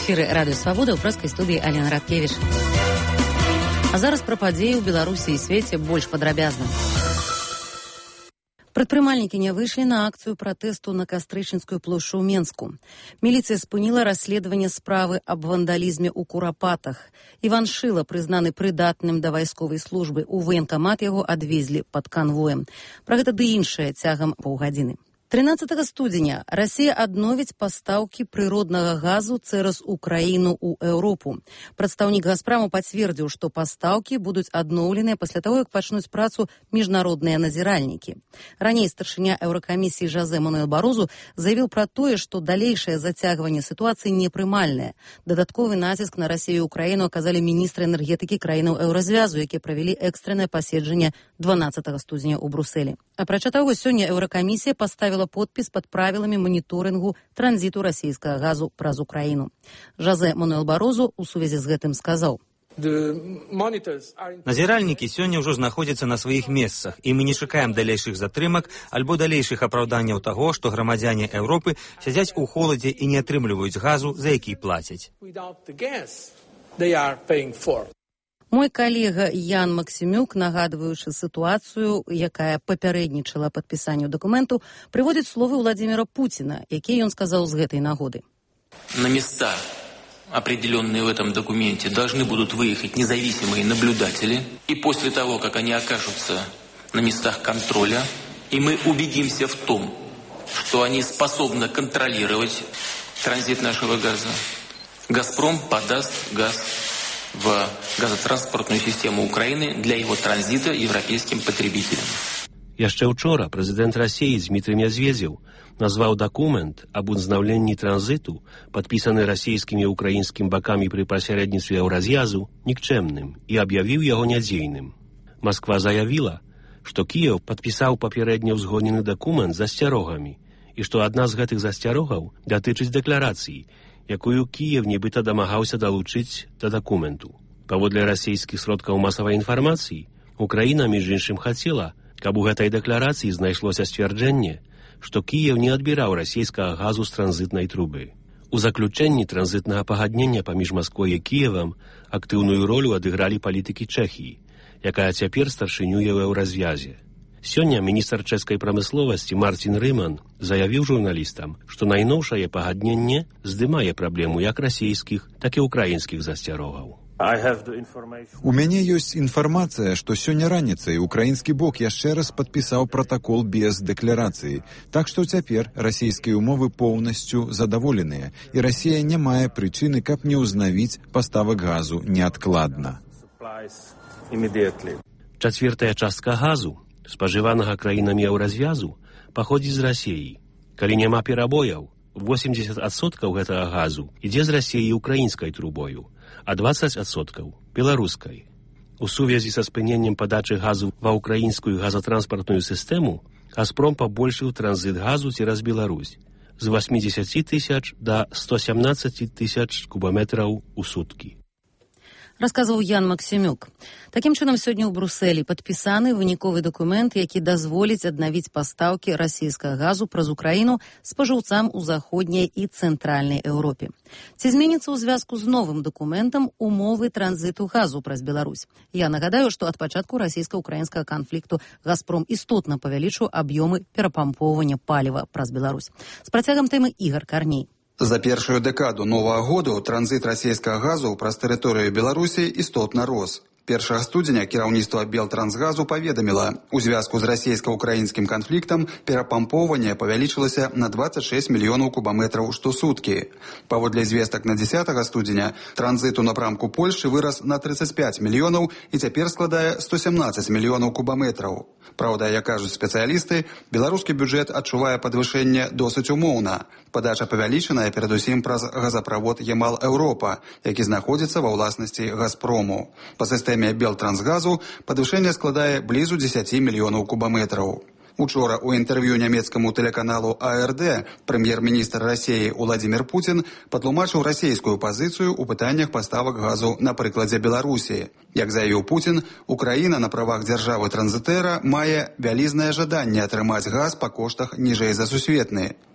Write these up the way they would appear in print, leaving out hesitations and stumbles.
эфіры Радыё Свабода, ў прэскай студыі Алена Радкевіч. А зараз пра падзеі ў Беларусі і свеце больш падрабязна. Прадпрымальнікі не выйшлі на акцыю пратэсту на Кастрычніцкую плошчу ў Менску. Міліцыя спыніла расследаванне справы аб вандалізме ў Курапатах. Іван Шыла прызнаны прыдатным да вайсковай службы. У ваенкамат яго адвезлі пад канвоем. Пра гэта ды іншае цягам паўгадзіны. 13 студзеня Расія адновіць пастаўкі прыроднага газу цераз Украіну ў Еўропу. Прадстаўнік Газпраму пацвердзіў, што пастаўкі будуць адноўленыя пасля таго, як пачнуць працу міжнародныя назіральнікі. Раней старшыня Еўракамісіі Жозе Мануэль Барозу заявіў пра тое, што далейшае зацягванне сітуацыі непрымальнае. Дадатковы націск на Расію і Украіну аказалі міністры энергетыкі краінаў Еўразвязу, якія правялі экстрэнае паседжанне 12 студзеня ў Брусэлі. Апрача таго, сёння Еўракамісія паставіла подпіс пад правіламі маніторынгу транзіту расійскага газу праз Украіну. Жозе Мануэль Барозу ў сувязі з гэтым сказаў: Назіральнікі сёння ўжо знаходзяцца на сваіх месцах, і мы не чакаем далейшых затрымак альбо далейшых апраўданняў таго, што грамадзяне Еўропы сядзяць у холадзе і не атрымліваюць газу, за які плацяць. Мой калега Ян Максімюк, нагадваючы сітуацыю, якая папярэднічала падпісанню дакументу, прыводзіць словы Владимира Путина, якія ён сказаў з гэтай нагоды. На места, определенные в этом документе, должны будут выехать независимые наблюдатели, и после того, как они окажутся на местах контроля, и мы убедимся в том, что они способны контролировать транзит нашего газа, «Газпром» подаст газ в газотранспортную систему Украины для его транзита европейским потребителям. Яшчэ учора прэзідэнт Расіі Дмітрый Медведзеў назваў дакумент аб узнаўленні транзіту, падпісаны расійскімі і украінскім бакамі пры пасярэдніцтве Еўразвязу, нікчэмным і аб'явіў яго нядзейным. Масква заявіла, што Кіеў падпісаў папярэдне ўзгоднены дакумент з засцярогамі і што адна з гэтых засцярогаў датычыць дэкларацыі, якую Кіев нібыта дамагаўся далучыць да дакументу. Паводле расійскіх сродкаў масавай інфармацыі, Украіна, між іншым, хацела, каб у гэтай дэкларацыі знайшлося сцвярджэнне, што Кіев не адбіраў расійскага газу з транзітнай трубы. У заключэнні транзітнага пагаднення паміж Масквой і Кіевам актыўную ролю адыгралі палітыкі Чэхіі, якая цяпер старшынюе ў Еўразвязе. Сёння міністр чэшскай прамысловасці Мартин Рыман заявіў журналістам, што найноўшае пагадненне здымае праблему як расійскіх, так і украінскіх засцярогаў. У мяне ёсць інфармацыя, што сёння раніцай украінскі бок яшчэ раз падпісаў пратакол без дэкларацыі. Так што цяпер расійскія ўмовы поўнасцю задаволеныя, і Расія не мае прычыны, каб не ўзнавіць паставак газу неадкладна. Чацвёртая частка газу, спажыванага краінамі Еўразвязу, паходзіць з Расіі. Калі няма перабояў, 80% гэтага газу ідзе з Расіі украінскай трубою, а 20% беларускай. У сувязі са спыненнем падачы газу ва ўкраінскую газатранспартную сістэму Газпром пабольшыў транзіт газу цераз Беларусь з 80 тысяч да 117 тысяч кубаметраў у суткі. Расказваў Ян Максімюк. Такім чынам, сёння ў Брусэлі падпісаны выніковы дакумент, які дазволіць аднавіць пастаўкі расійскага газу праз Украіну спажыўцам у заходняй і цэнтральнай Еўропе. Ці зменіцца ў звязку з новым дакументам умовы транзіту газу праз Беларусь? Я нагадаю, што ад пачатку расійска-украінскага канфлікту Газпром істотна павялічыў аб'ёмы перапампоўвання паліва праз Беларусь. З працягам тэмы Ігар Карней. За першую дэкаду новага году транзіт расійскага газу праз тэрыторыю Беларусі істотна рос. 1 студзеня кіраўніцтва Белтрансгазу паведаміла, у звязку з расійска-украінскім канфліктам перапампоўванне павялічылася на 26 мільёнаў кубаметраў штосуткі. Паводле звестак на 10 студзеня транзіт у напрамку Польшчы вырас на 35 мільёнаў і цяпер складае 117 мільёнаў кубаметраў. Праўда, як кажуць спецыялісты, беларускі бюджэт адчувае падвышэнне досыць умоўна. Падача павялічаная перадусім праз газаправод Ямал-Еўропа, які знаходзіцца ва ўласнасці Газпрому. Па сістэме Белтрансгазу падвышэнне складае блізу 10 мільёнаў кубаметраў. Учора у інтэрв'ю нямецкаму тэлеканалу АРД прэм'ер-міністр Расіі Владимир Путин патлумачыў расійскую пазіцыю ў пытаннях паставак газу на прыкладзе Беларусі. Як заявіў Путин, Украіна на правах дзяржавы-транзітэра мае вялізнае жаданне атрымаць газ па коштах ніжэй за сусветны.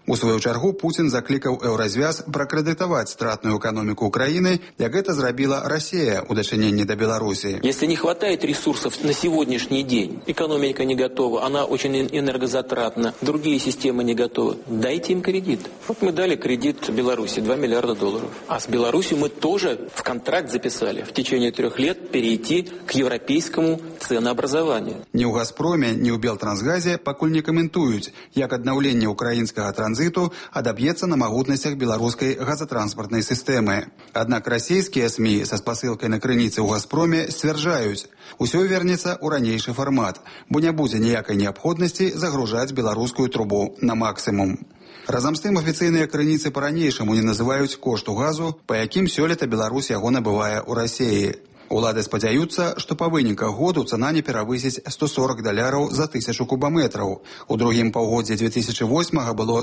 У сваю чаргу Путін заклікаў Еўразвяз пракрэдытаваць стратную эканоміку Украины, як это зрабіла Россия у дачыненні да Беларуси. Если не хватает ресурсов на сегодняшний день, экономика не готова, она очень энергозатратна, другие системы не готовы, дайте им кредит. Вот мы дали кредит Беларуси, $2 миллиарда. А с Беларусью мы тоже в контракт записали в течение 3 лет перейти к европейскому ценообразованию. Ни у «Газпроме», ни у «Белтрансгазе» пакуль не каментуюць, як аднаўленне украінскага транзиту адаб'ецца на магутнасцях беларускай газатранспартнай сістэмы. Аднак расійскія СМІ са спасылкай на крыніцы ў «Газпроме» сцвярджаюць, усё вернецца ў ранейшы фармат, бо не будзе ніякай неабходнасці загружаць беларускую трубу на максімум. Разам з тым афіцыйныя крыніцы па-ранейшаму не называюць кошту газу, па якім сёлета Беларусь яго набывае ў Расіі. Улады спадзяюцца, што па выніках году цана не перавысіць $140 за 1000 кубаметраў. У другім паўгоддзі 2008 было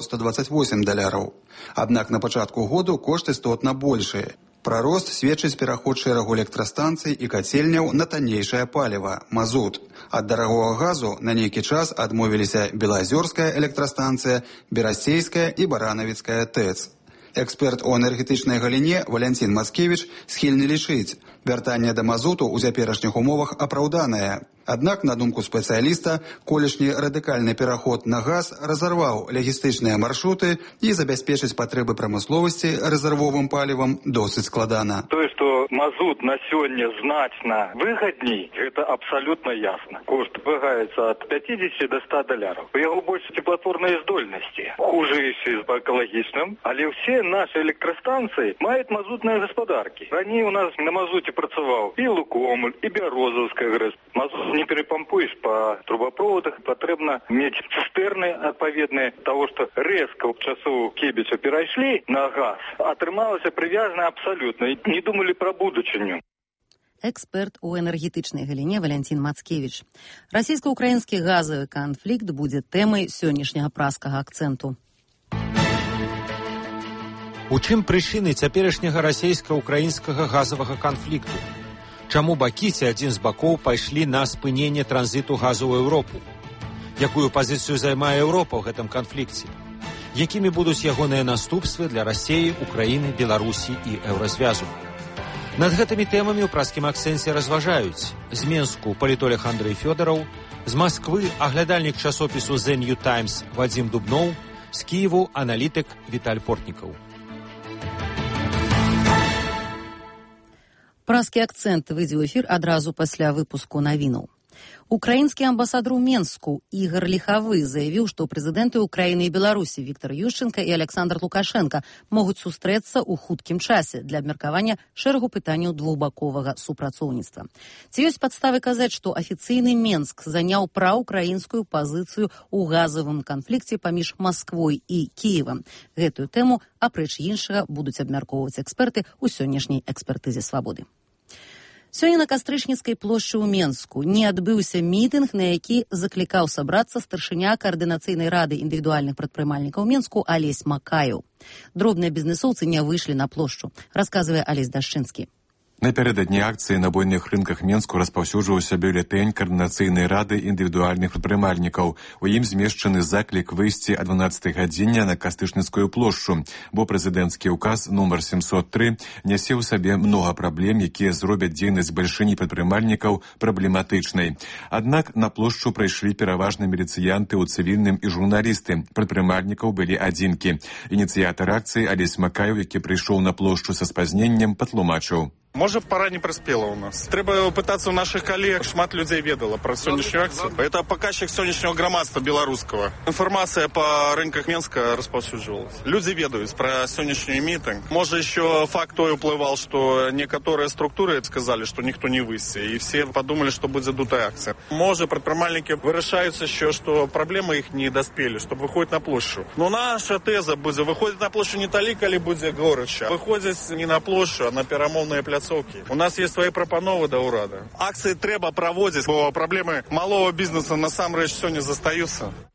$128. Аднак на пачатку году кошт істотна большы. Пра рост сведчыць пераход шэрагу электрастанцый і кацельняў на таннейшае паліва – мазут. Ад дарагога газу на нейкі час адмовіліся Белаазёрская электрастанцыя, Берасцейская і Баранавіцкая ТЭЦ. Эксперт у энергетычнай галіне Валянцін Мацкевіч схільны лічыць, вяртанне да мазуту ў цяперашніх умовах апраўданае. Аднак, на думку спецыяліста, колішні радыкальны пераход на газ разарваў лагістычныя маршруты і забяспечыць патрэбы прамысловасці рэзервовым палівам досыць складана. Тое, што мазут на сёння значна выгадней, гэта абсалютна ясна. Кошт вагаецца ад $50 до $100. У яго больш цеплатворнай здольнасці, хужэйшы з экалагічным, але ўсе наши электрастанцыі маюць мазутныя гаспадаркі. Раней у нас на мазуце працаваў і Лукомль, і Бярозаўская ГРЭС. Мазут не перапампуеш па трубаправодах, патрэбна мець цыстэрны адпаведныя таго, што рэзка ў часоў Кебіча перайшлі на газ, атрымалася прывязана абсалютна і не думалі пра будучыню. Эксперт у энергетычнай галіне Валянцін Мацкевіч. Расійска-украінскі газавы канфлікт будзе тэмай сённяшняга праскага акцэнту. У чым прычыны цяперашняга расійска-украінскага газавага канфлікту? Чаму бакі ці адзін з бакоў пайшлі на спыненне транзіту газу ў Еўропу? Якую пазіцыю займае Еўропа ў гэтым канфлікце? Якімі будуць ягоныя наступствы для Расіі, Украіны, Беларусі і Еўразвязу? Над гэтымі тэмамі ў праскім акцэнце разважаюць з Менску палітолог Андрэй Фёдараў, з Масквы аглядальнік часопісу The New Times Вадзім Дубноў, з Кіеву аналітык Віталь Портнікаў. Праскі акцэнт выйдзе ў эфір адразу пасля выпуску навінаў. Украінскі амбасадар у Менску Ігор Ліхавы заявіў, што прэзідэнты Украіны і Беларусі Віктор Ющенка і Александр Лукашенко могуць сустрэцца ў хуткім часе для абмеркавання шэрагу пытанняў двухбаковага супрацоўніцтва. Ці ёсць падставы казаць, што афіцыйны Менск заняў праўкраінскую пазіцыю ў газавым канфлікце паміж Масквой і Кіевам? Гэтую тэму, апрэч іншага, будуць абмяркоўваць эксперты ў сённяшняй экспертызе свабоды. Сёння на Кастрычніцкай плошчы ў Менску не адбыўся мітынг, на які заклікаў сабрацца старшыня каардынацыйнай рады індывідуальных прадпрымальнікаў Менску Алесь Макаеў. Дробныя бізнесоўцы не выйшлі на плошчу, расказвае Алесь Дашчынскі. Напярэдадні акцыі на буйных рынках Менску распаўсюджваўся бюлетэнь Каардынацыйнай рады індывідуальных прадпрымальнікаў. У ім змешчаны заклік выйсці о 12 гадзіне на Кастрычніцкую плошчу, бо прэзідэнцкі ўказ нумар 703 нясе ў сабе многа праблем, якія зробяць дзейнасць бальшыні прадпрымальнікаў праблематычнай. Аднак на плошчу прайшлі пераважна міліцыянты ў цывільным і журналісты. Прадпрымальнікаў былі адзінкі. Ініцыятар акцыі Алесь Макаеў, які прыйшоў на плошчу са спазненнем, патлумачыў. Можа, пора не прыспела у нас. Трэба пытацца ў нашых калег. Шмат людзей ведала пра сённяшнюю акцыю. Это паказчык сённяшняго грамадства беларускага. Інфармацыя па рынках Менска распаўсюджвалась. Людзі ведаюць пра сённяшнюю мітынг. Можа, ещё факт той уплывал, што некаторыя структуры сказалі, што ніхто не выйсце, і все падумалі, што будзе дутая акцыя. Можа, прадпрымальнікі вырашаюць ещё, што праблемы іх не даспелі, што выходзяць на плошчу. Но наша тэза будзе выходзіць на плошчу не талі, калі будзе горача. Выходзяць не на плошчу, а на перамоўныя пляцоўкі. У нас есть свои прапановы да ўрада. Акцыі трэба праводзіць, бо праблемы малого бізнесу насамрэч сёння застаюцца.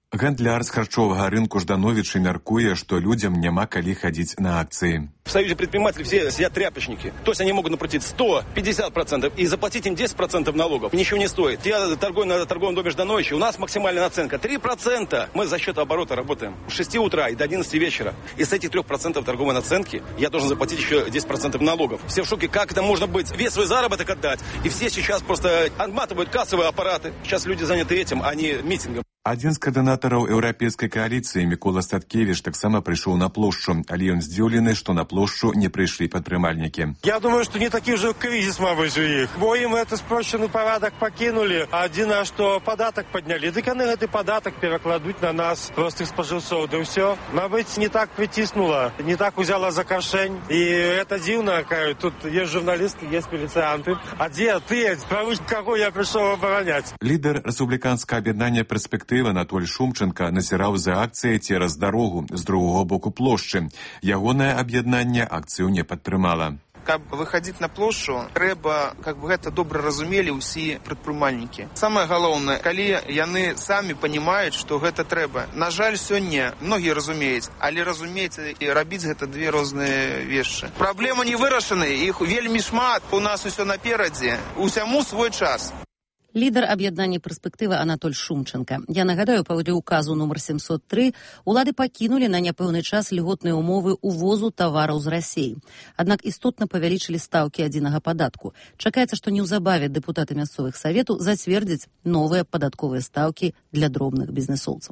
Гандляр з харчовага рынку Ждановічы мяркуе, што людзям няма калі хадзіць на акцыі. В Союзе предпринимателей все сидят тряпочники. То есть они могут наплатить 100-50% и заплатить им 10% налогов. Ничего не стоит. Я торгую на торговом доме Ждановича. У нас максимальная наценка 3%. Мы за счет оборота работаем. С 6 утра и до 11 вечера. И с этих 3% торговой наценки я должен заплатить еще 10% налогов. Все в шоке, как это можно быть? Весь свой заработок отдать. И все сейчас просто отматывают кассовые аппараты. Сейчас люди заняты этим, а не митингом. Адзін з каардынатараў еўрапейскай кааліцыі Мікола Статкевіч таксама прыйшоў на плошчу, але ён здзіўлены, што на плошчу не прыйшлі прадпрымальнікі. Я думаю, что не такие же кризис, мабуть, у них. Бо им это спрощенный порядок покинули, а адзінае, что податок подняли. Дык яны гэты податок перакладуць на нас, простых спажыўцоў, да ўсё. Мабыць, не так притиснула, не так узяла за кошень. И это дивно, тут есть журналисты, есть милицианты. А где ты, правыш, кого я пришел оборонять? Лідар рэспубліканскага аб'яднання «Перспектыва» Анатоль Шумченко назіраў за акцыяй цераз дарогу з другого боку плошчы. Ягонае аб'яднанне акцыю не падтрымала. Каб выходить на площу, трэба, гэта добра разумелі ўсе прадпрымальнікі. Самае галоўнае, калі яны самі панимаюць, што гэта трэба. На жаль, сёння многія разумеюць, але разумець і рабіць гэта две розныя вещи. Праблема не вырашаны, іх вельмі шмат, у нас усё наперадзе, усяму свой час. Лідар аб'яднання «Перспектыва» Анатоль Шумченко. Я нагадаю, паводле указу нумар 703 улады пакінулі на няпэўны час льготныя умовы увозу тавараў з Расіі. Аднак істотна павялічылі стаўкі адзінага падатку. Чакаецца, што неўзабаве дэпутаты мясцовых саветаў зацвердзяць новыя падатковыя стаўкі для дробных бізнесоўцаў.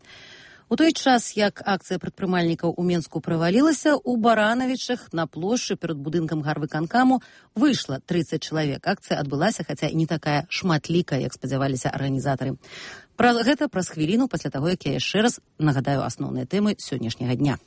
У той час, як акцыя прадпрымальнікаў у Менску правалілася, у Баранавічах на плошчы перад будынкам гарвыканкаму выйшла 30 чалавек. Акцыя адбылася, хаця і не такая шматлікая, як спадзяваліся арганізатары. Пра гэта праз хвіліну пасля таго, як я яшчэ раз нагадаю асноўныя тэмы сённяшняга дня.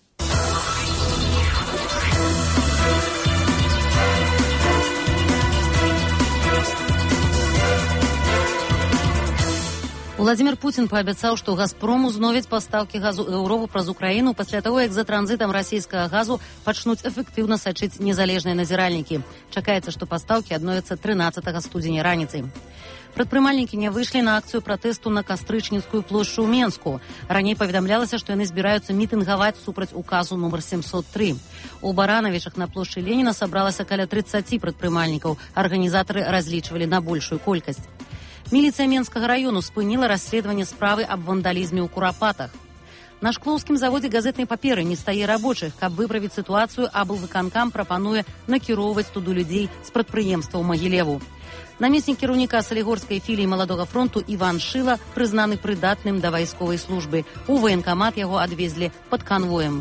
Владимир Путин паабяцаў, што «Газпром» узновіць пастаўкі газу Еўропу праз Украіну пасля таго, як за транзітам расійскага газу пачнуць эфектыўна сачыць незалежныя назіральнікі. Чакаецца, што пастаўкі адновяцца 13 студзеня раніцай. Прадпрымальнікі не выйшлі на акцыю пратэсту на Кастрычніцкую плошчу ў Менску. Раней паведамлялася, што яны збіраюцца мітынгаваць супраць указу нумар 703. У Баранавічах на плошчы Леніна сабралася каля 30 прадпрымальнікаў. Арганізатары разлічвалі на большую колькасць. Міліцыя Менскага раёну спыніла расследаванне справы аб вандалізме ў Курапатах. На шклоўскім заводзе газетнай паперы не стае рабочых. Каб выправіць сітуацыю, аблвыканкам прапануе накіроўваць туды людзей з прадпрыемства ў Магілеву. Намеснік кіраўніка салігорскай філіі Маладога фронту Іван Шыла прызнаны прыдатным да вайсковай службы. У ваенкамат яго адвезлі пад канвоем.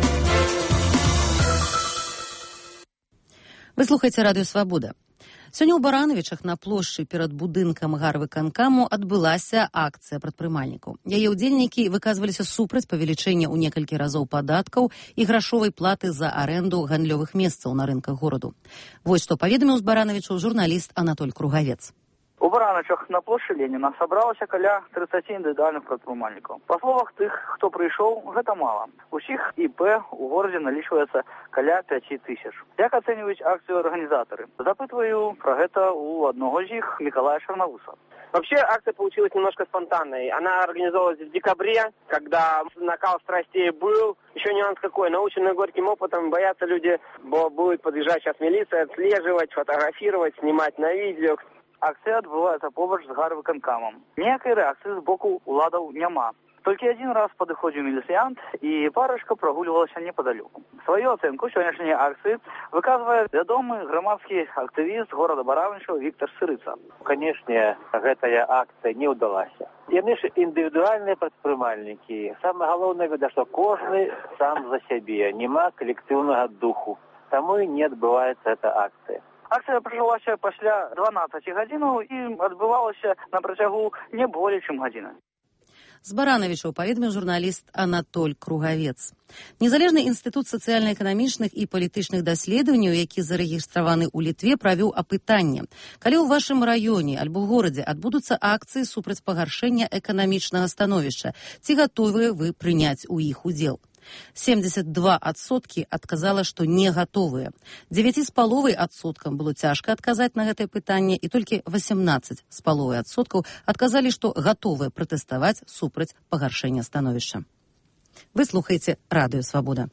Вы слухаеце радыё «Свабода». Сёння ў Баранавічах на плошчы перад будынкам гарвыканкаму адбылася акцыя прадпрымальнікаў. Яе ўдзельнікі выказваліся супраць павелічэння ў некалькі разоў падаткаў і грашовай платы за арэнду гандлёвых месцаў на рынках гораду. Вось што паведаміў з Баранавічаў журналіст Анатоль Кругавец. У Баранавічах на плошчы Леніна сабралася каля 30 індывідуальных прадпрымальнікаў. Па словах тых, хто прыйшоў, гэта мала. Усіх ІП у горадзе налічваецца каля 5000. Як ацэньваюць акцыю арганізатары? Запытваю про гэта у одного из них, Миколая Шарнавуса. Вообще акция получилась немножко спонтанной. Она организовалась в декабре, когда накал страстей был. Еще нюанс какой, наученный горьким опытом, боятся люди, бо будет подъезжать сейчас милиция, отслеживать, фотографировать, снимать на видео. Акцыя адбываецца побач з гарвыканкамам. Ніякай рэакцыі з боку уладаў няма. Толькі один раз падыходзіў міліцыянт, і парачка прагульвалася непадалёку. Сваю ацэнку сённяшняй акцыі выказвае вядомы грамадскі актывіст горада Баранавічаў Віктор Сырыца. Канешне, гэтая акцыя не ўдалася. Яны ж індывідуальныя прадпрымальнікі. Самае галоўнае, што кожны сам за сябе, няма калектыўнага духу. Таму і не адбываецца эта акцыя. Акцыя пачалася пасля 12 гадзінаў і адбывалася на працягу не болей, чым гадзіна. З Баранавічаў паведаміў журналіст Анатоль Кругавец. Незалежны інстытут сацыяльна-эканамічных і палітычных даследаванняў, які зарэгістраваны ў Літве, правёў апытанне. Калі ў вашым раёне альбо горадзе адбудуцца акцыі супраць пагаршэння эканамічнага становішча, ці гатовыя вы прыняць у іх удзел? 72% адказала, што не гатовыя. 9,5% было цяжка адказаць на гэтае пытанне, і толькі 18,5% адказалі, што гатовыя пратэставаць супраць пагаршэння становішча. Вы слухаеце Радыё Свабода.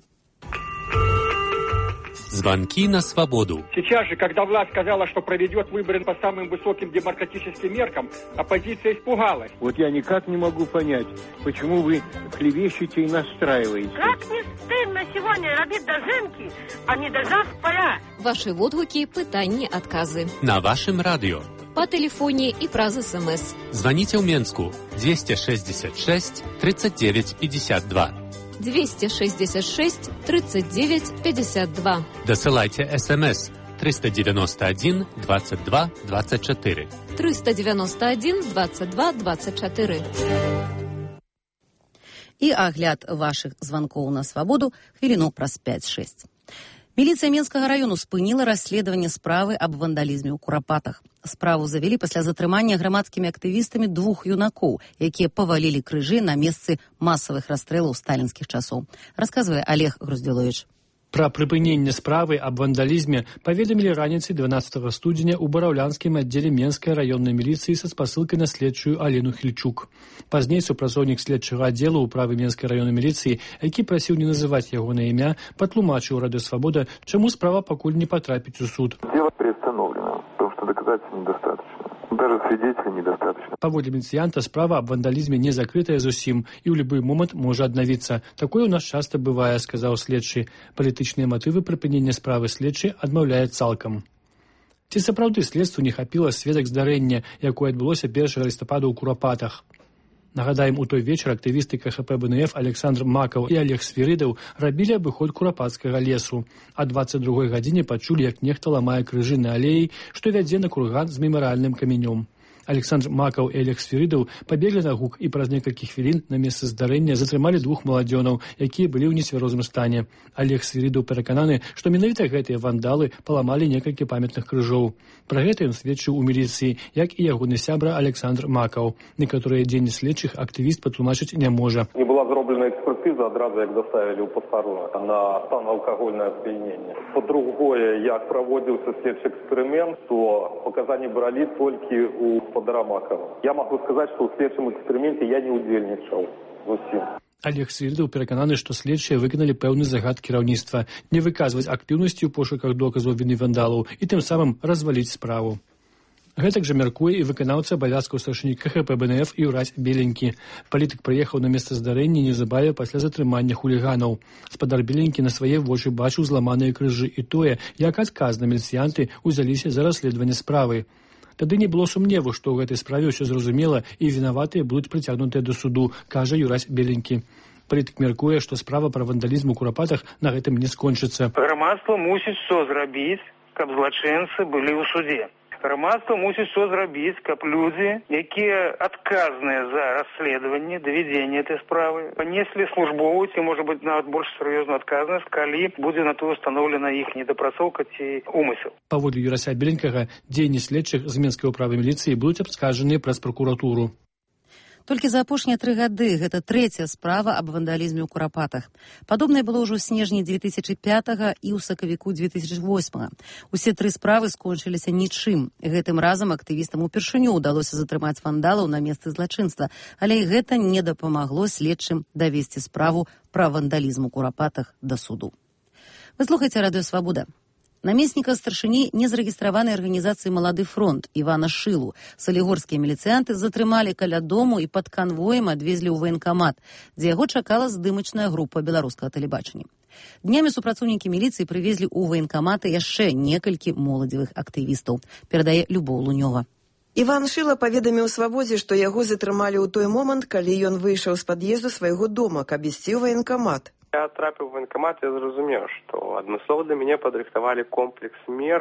Звонки на свободу. Сейчас же, когда власть сказала, что проведет выборы по самым высоким демократическим меркам, оппозиция испугалась. Вот я никак не могу понять, почему вы клевещете и настраиваете. Как не стыдно сегодня робить дожинки, а не дожав поля. Ваши отгуки, пытания, отказы. На вашем радио. По телефоне и праз СМС. Звоните в Менску 266 39 52. 266 39 52. Досылайте СМС 391 22 24. 391 22 24. І агляд вашых званкоў на свабоду хвіліну праз 5-6. Міліцыя Менскага раёну спыніла расследаванне справы аб вандалізме ў Курапатах. Справу завялі пасля затрымання грамадскімі актывістамі 2 юнакоў, якія павалілі крыжы на месцы масавых расстрэлаў сталінскіх часоў. Расказвае Олег Груздзіловіч. Пра прыпыненне справы аб вандалізме паведамілі раніцай 12 студзеня ў бараўлянскім аддзеле Менскай раённай міліцыі са спасылкай на следчую Алену Хільчук. Пазней супрацоўнік следчага аддзела ўправы Менскай раённай міліцыі, які прасіў не называць ягонае імя, патлумачыў Радыё Свабода, чаму справа пакуль не патрапіць у суд. Дело приостановлено, потому что доказательств недостаточно. Даже свидетелей недостаточно. Паводле міліцыянта, справа аб вандалізме не закрытая зусім і ў любы момант можа аднавіцца. Такое у нас часта бывае, сказаў следчы. Палітычныя матывы прыпынення справы следчы адмаўляе цалкам. Ці сапраўды следству не хапіла сведак здарэння, якое адбылося 1 лістапада ў Курапатах? Нагадаем, у той вечар актывісты КХП БНФ Александр Макаў і Олег Свиридаў рабілі абыход Курапатскага лесу. А 22 гадзіне пачулі, як нехта ламае крыжы на алеі, што вядзе на курган з мемарыяльным каменём. Александр Макаў і Олег Свиридаў пабеглі на гук і праз некалькі хвілін на месцы здарэння затрымалі 2 маладзёнаў, якія былі ў нецвярозым стане. Олег Свиридаў перакананы, што менавіта гэтыя вандалы паламалі некалькі памятных крыжоў. Пра гэта ён сведчыў у міліцыі, як і ягоны сябра Александр Макаў. Некаторыя дзеянні следчых актывіст патлумачыць не можа. Не была зроблена экспертиза адразу, як доставілі ў пастарунак на стан алкагольнае сп'янення. По-другое, як праводзіўся следчы эксперымент, то паказанні бралі толькі у гаспадара Макава. Я могу сказаць, што ў следчым эксперыменце я не удзельнічаў зусім. Олег Свиридаў перакананы, што следчыя выканалі пэўны загад кіраўніцтва не выказваць актыўнасці ў пошуках доказаў віны вандалаў і тым самым разваліць справу. Гэтак жа мяркуе і выканаўца абавязкаў старшыні КХП БНФ Юрась Беленькі. Палітык прыехаў на месца здарэння неўзабаве пасля затрымання хуліганаў. Спадар Беленькі на свае вочы бачыў зламаныя крыжы і тое, як адказна міліцыянты ўзяліся за расследаванне справы. Тады не было сумневу, што ў гэтай справе ўсё зразумела і вінаватыя будуць прыцягнутыя да суду, кажа Юрась Беленькі. Палітык мяркуе, што справа пра вандалізм у Курапатах на гэтым не скончыцца. Грамадства мусіць што зрабіць, каб злачынцы былі ў суде. Грамадства мусіць што зрабіць, каб людзі, якія адказныя за расследаванне, давядзенне этой справы, панеслі службовую ці, можа быць, нават больш сур'ёзную адказнасць, калі будзе на то установлена іх недапрацоўка ці умысел. Паводле Юрася Беленькага, дзеянні следчых з Менскай управы міліцыі будуць абскаржаныя праз пракуратуру. Толькі за апошнія 3 гады гэта 3-я справа аб вандалізме ў Курапатах. Падобнае было ўжо ў снежні 2005 і ў сакавіку 2008. Усе 3 справы скончыліся нічым. Гэтым разам актывістам упершыню ўдалося затрымаць вандалаў на месцы злачынства, але і гэта не дапамагло следчым давесці справу пра вандалізм у Курапатах да суду. Вы слухаеце Радыё Свабода. Намесніка старшыні незарэгістраванай арганізацыі «Малады фронт» Івана Шылу салігорскія міліцыянты затрымалі каля дому і пад канвоем адвезлі ў ваенкамат, дзе яго чакала здымачная група беларускага тэлебачання. Днямі супрацоўнікі міліцыі прывезлі ў ваенкаматы яшчэ некалькі моладзевых актывістаў, перадае Любоў Лунёва. Іван Шыла паведаміў Свабодзе, што яго затрымалі ў той момант, калі ён выйшаў з пад'езду свайго дома, каб ісці ў ваенкамат. Я трапіў у военкомат, я зразумеў, што адмыслова для мяне падрыхтавалі комплекс мераў,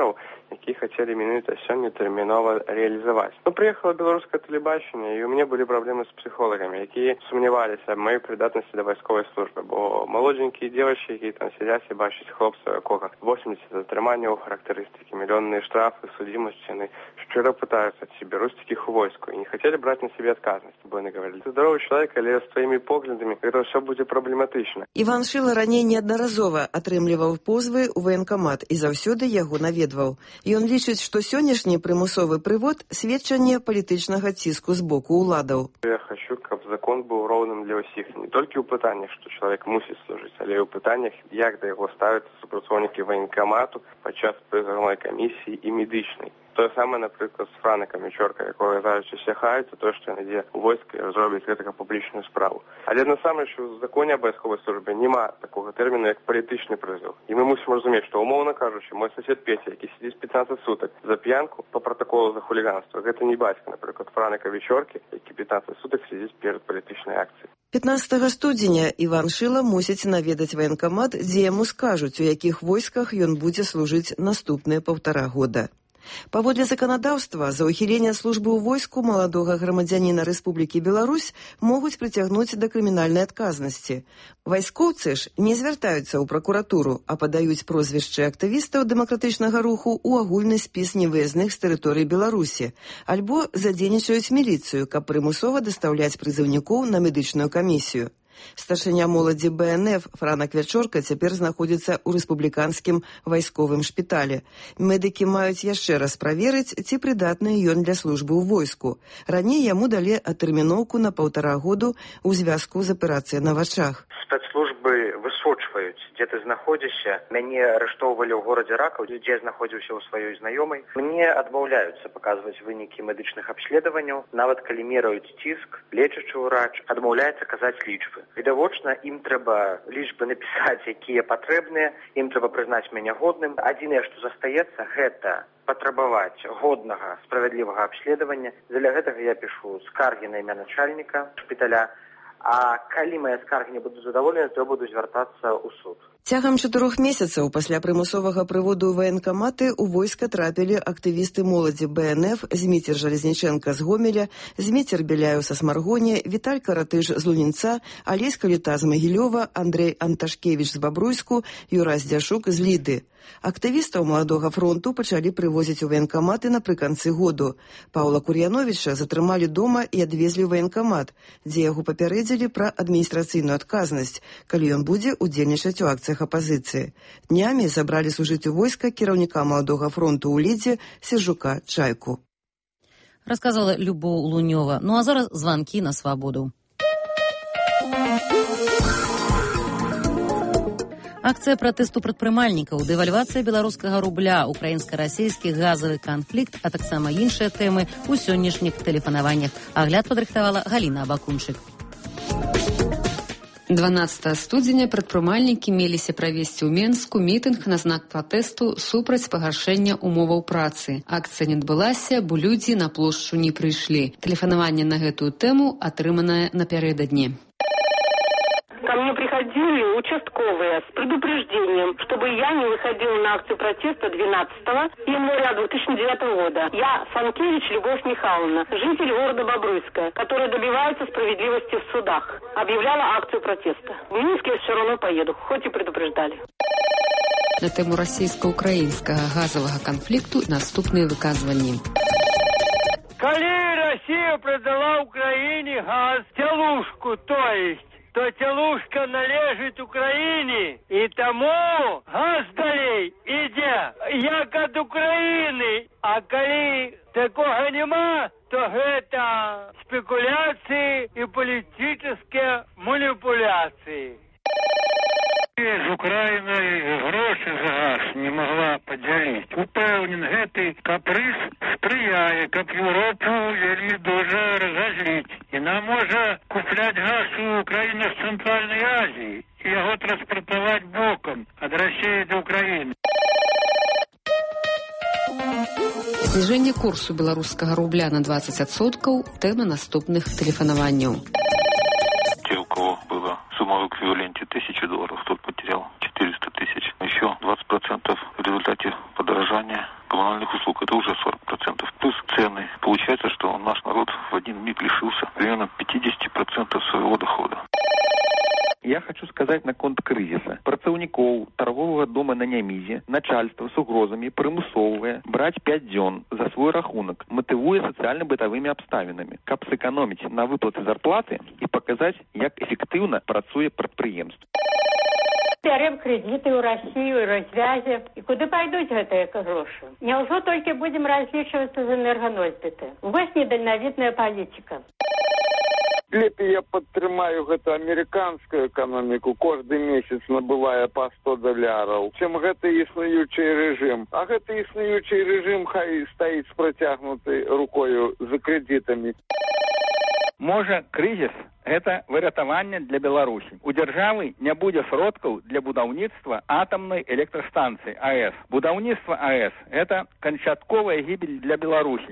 які хацелі менавіта сёння тэрмінова рэалізаваць. Прыехала беларускае тэлебачанне, і у мяне былі праблемы з псіхолагамі, якія сумняваліся аб маёй прыдатнасці да вайсковай службы, бо маладзенькія дзевачкі, якія там сядзяць і бачаць хлопца, якога 80 затрыманняў, характарыстыкі, мільённыя штрафы, судзімасці, яны шчыра пытаюцца, ці бяруць такіх у войску, і не хацелі браць на сябе адказнасць, бо яны гаварылі: ты здаровы чалавек, але з тваімі поглядамі гэта ўсё будзе праблематычна. Іван Шыла раней неаднаразова атрымліваў позвы ў ваенкамат і заўсёды яго наведваў. Ён лічыць, што сённяшні прымусовы прывод сведчанне палітычнага ціску з боку ўладаў. Я хочу, каб закон быў роўным для ўсіх, не толькі ў пытаннях, што чалавек мусіць служыць, але і ў пытаннях, як да яго ставяцца супрацоўнікі ваенкамату падчас прызыўной камісіі і медычнай. Тое самае, напрыклад, з Франакам Вечорка, якога зараз усе хаюцца, то, што ён ідзе ў войска і зробіць гэтага публічную справу. Але насамрэч у законе аб вайсковай службе няма такога тэрміну, як палітычны прызыў. І мы мусім разумець, што, умоўна кажучы, мой сосед Петя, які сидзіць 15 сутак за п'янку по протоколу за хуліганство, гэта не бацька, напрыклад, Франака Вечоркі, які 15 сутак сидзіць перад палітычнай акцыяй. 15 студзеня Іван Шыла мусіць наведаць ваенкамат, дзе яму скажуць, у якіх войсках ён будзе служыць наступныя 1,5 года. Паводле заканадаўства, за ўхіленне службы ў войску маладога грамадзяніна Рэспублікі Беларусь могуць прыцягнуць да крымінальнай адказнасці. Вайскоўцы ж не звяртаюцца ў пракуратуру, а падаюць прозвішчы актывістаў дэмакратычнага руху ў агульны спіс невыязных з тэрыторыі Беларусі, альбо задзейнічаюць міліцыю, каб прымусова дастаўляць прызыўнікоў на медычную камісію. Старшыня моладзі БНФ Франак Вечорка цяпер знаходзіцца ў рэспубліканскім вайсковым шпіталі. Медыкі маюць яшчэ раз праверыць, ці прыдатны ён для службы ў войску. Раней яму далі атэрміноўку на 1,5 году ў звязку з аперацыяй на вачах. Спецслужбы высочваюць, дзе ты знаходзішся. Мяне арыштоўвалі ў горадзе Ракаў, дзе знаходзіўся ў сваёй знаёмай. Мне адмаўляюцца паказваць вынікі медычных абследаванняў, нават калі мераюць ціск, лечачы ўрач адмаўляецца казаць лічбы. Відавочна, ім трэба лічбы напісаць, якія патрэбныя, ім трэба прызнаць мяне годным. Адзінае, што застаецца, гэта патрабаваць годнага, справядлівага абследавання. Для гэтага я пішу скаргі на імя начальніка шпіталя, а калі мае скаргі не будуць задаволены, то я буду звяртацца ў суд. Цягам 4 месяцаў пасля прымусовага прыводу ў ваенкаматы ў войска трапілі актывісты моладзі БНФ Зміцер Жалезніченка з Гомеля, Зміцер Беляеў са Смаргоні, Віталь Каратыж з Лунінца, Алесь Каліта з Магілёва, Андрэй Анташкевіч з Бабруйску, Юрась Дзяшук з Ліды. Актывістаў маладога фронту пачалі прывозіць у ваенкаматы напрыканцы году. Паўла Кур'яновіча затрымалі дома і адвезлі ў ваенкамат, дзе яго папярэдзілі пра адміністрацыйную адказнасць, калі ён будзе удзельнічаць у акцыях апазіцыі. Днямі забралі служыць у войска кіраўніка маладога фронту ў Лідзе Сержука Чайку. Расказала Любоў Лунёва. Ну а зараз званкі на свабоду. Акцыя пратэсту прадпрымальнікаў, дэвальвацыя беларускага рубля, украінска-расійскі газавы канфлікт, а таксама іншыя тэмы ў сённяшніх тэлефанаваннях. Агляд падрыхтавала Галіна Абакунчык. 12 студзеня прадпрымальнікі меліся правесці ў Менску мітынг на знак пратэсту супраць пагаршэння умоваў працы. Акцыя не адбылася, бо людзі на плошчу не прыйшлі. Тэлефанаванне на гэтую тэму атрыманае напярэдадні. Ко мне приходили участковые с предупреждением, чтобы я не выходила на акцию протеста 12 января 2009 года. Я Фанкевич Любовь Михайловна, житель города Бобруйска, которая добивается справедливости в судах. Объявляла акцию протеста. В Минск я все равно поеду, хоть и предупреждали. На тему расійска-украінскага газавага канфлікту наступныя выказванні. Коли Россия продала Украине газ, телушку, то телушка належит Украине, и тому газ далей иде, як от Украины. А коли такого нема, то это спекуляции и политические манипуляции. З Украінай гроші за газ не могла поділити. Упевнен, гэты каприз сприяє, каб Європу вельми дуже розозлити. І нам може купляти газ у країнах Центральної Азії і його транспортувати боком від Росії до України. Зніжэнне курсу беларускага рубля на 20% – тэма наступных тэлефанаванняў. Те, у кого было сумма в эквиваленте $1000, тот потерял 400 тысяч. Еще 20% в результате подорожания коммунальных услуг. Это уже 40%. Плюс цены. Получается, что наш народ в один миг лишился примерно 50% своего дохода. Я хочу сказаць наконт крызіса. Працаўнікоў торговага дома на Нямізе начальства з угрозамі прымусоўвае браць 5 дзён за свой рахунак, матывуе сацыяльна-бытавымі абставінамі, каб сэканоміць на выплаты зарплаты і паказаць, як эфектыўна працуе прадпрыемства. Бярем крэдыты ў Расію, развязе. І куды пойдуць гэтыя грошы? Няўжо толькі будзем разлічвацца з энерганосьбіты? Вось недальнавідная палітика. Лепей я падтрымаю гэту амерыканскую эканоміку, кожны месяц набывае па $100, чым гэты існуючы рэжым. А гэты існуючы рэжым хай стаіць з працягнутай рукою за крэдытамі. Можа, крызіс – гэта выратаванне для Беларусі. У дзяржавы не будзе сродкаў для будаўніцтва атамнай электрастанцыі АЭС. Будаўніцтва АЭС – гэта канчатковая гібель для Беларусі.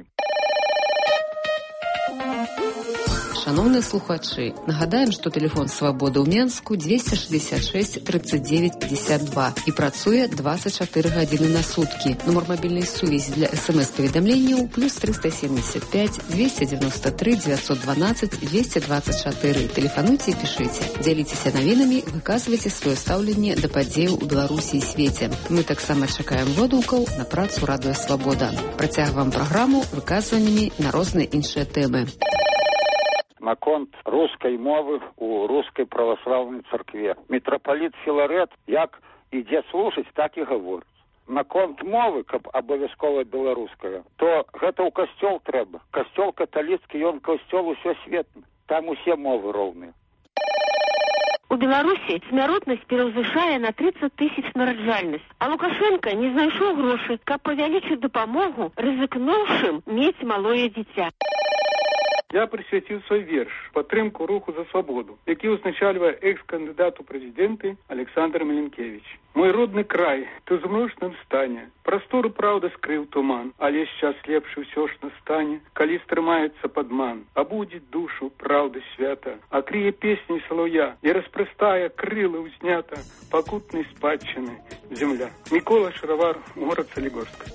Шановні слухачі, нагадаємо, що телефон «Свобода» у Менську 266 39 52 і працює 24 години на сутки. Номер мобільної сувязі для СМС-повідомлень плюс 375 293 912 224. Телефонуйте і пишіть. Діліться новинами, виказуйте своє ставлення до подій у Білорусі і світі. Ми так само чекаємо водгуків на працю Радіо Свобода. Протягуємо програму виказуваннями на різні інші теми. Наконт рускай мовы у рускай праваслаўнай царкве. Мітрапаліт Філарет як ідзе служыць, так і гаворыць. Наконт мовы, каб абавязкова беларуская, то гэта ў касцёл трэба. Касцёл каталіцкі, ён касцёл усесветны. Там усе мовы роўныя. У Беларусі смяротнасць пераўзвышае на 30 тысяч нараджальнасць. А Лукашенко не знайшоў грошы, каб павялічыць дапамогу рызыкнуўшым мець малое дзіця. Я присвятил свой верш «Падтрымку руху за свободу», які узначальвае экс-кандидат у президенты Александр Меленкевич. Мой родный край, ты в змрочным стане, простору правда скрыў туман, але сейчас лепшы ўсё ж настане, калі стрымаецца падман, абудзіць душу правды свята, акрые песни соловья и распрастая крылы узнята покутной спадчыны земля. Микола Шаровар, город Солигорск.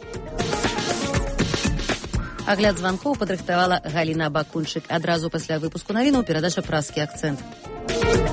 Агляд званкоў падрыхтавала Галіна Бакунчык. Адразу пасля выпуску навінаў перадача «Празкі акцэнт».